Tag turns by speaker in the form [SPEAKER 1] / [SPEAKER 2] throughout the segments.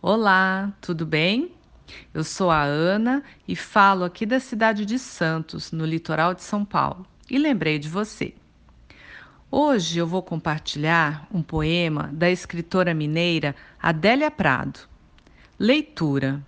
[SPEAKER 1] Olá, tudo bem? Eu sou a Ana e falo aqui da cidade de Santos, no litoral de São Paulo. E lembrei de você. Hoje eu vou compartilhar um poema da escritora mineira Adélia Prado. Leitura.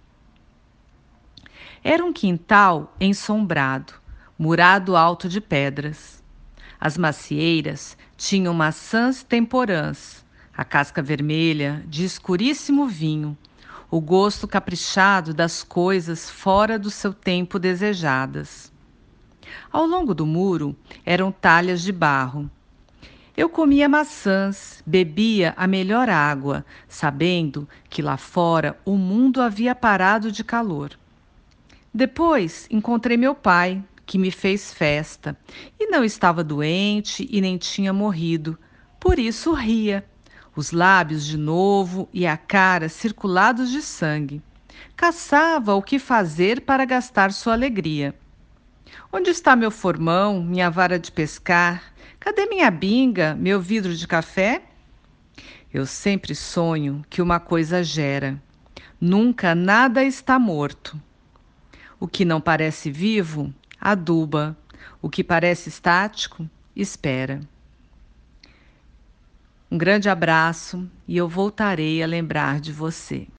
[SPEAKER 1] Era um quintal ensombrado, murado alto de pedras. As macieiras tinham maçãs temporãs, a casca vermelha de escuríssimo vinho, o gosto caprichado das coisas fora do seu tempo desejadas. Ao longo do muro eram talhas de barro. Eu comia maçãs, bebia a melhor água, sabendo que lá fora o mundo havia parado de calor. Depois encontrei meu pai, que me fez festa, e não estava doente e nem tinha morrido. Por isso ria, os lábios de novo e a cara circulados de sangue. Caçava o que fazer para gastar sua alegria. Onde está meu formão, minha vara de pescar? Cadê minha binga, meu vidro de café? Eu sempre sonho que uma coisa gera. Nunca nada está morto. O que não parece vivo, aduba. O que parece estático, espera. Um grande abraço e eu voltarei a lembrar de você.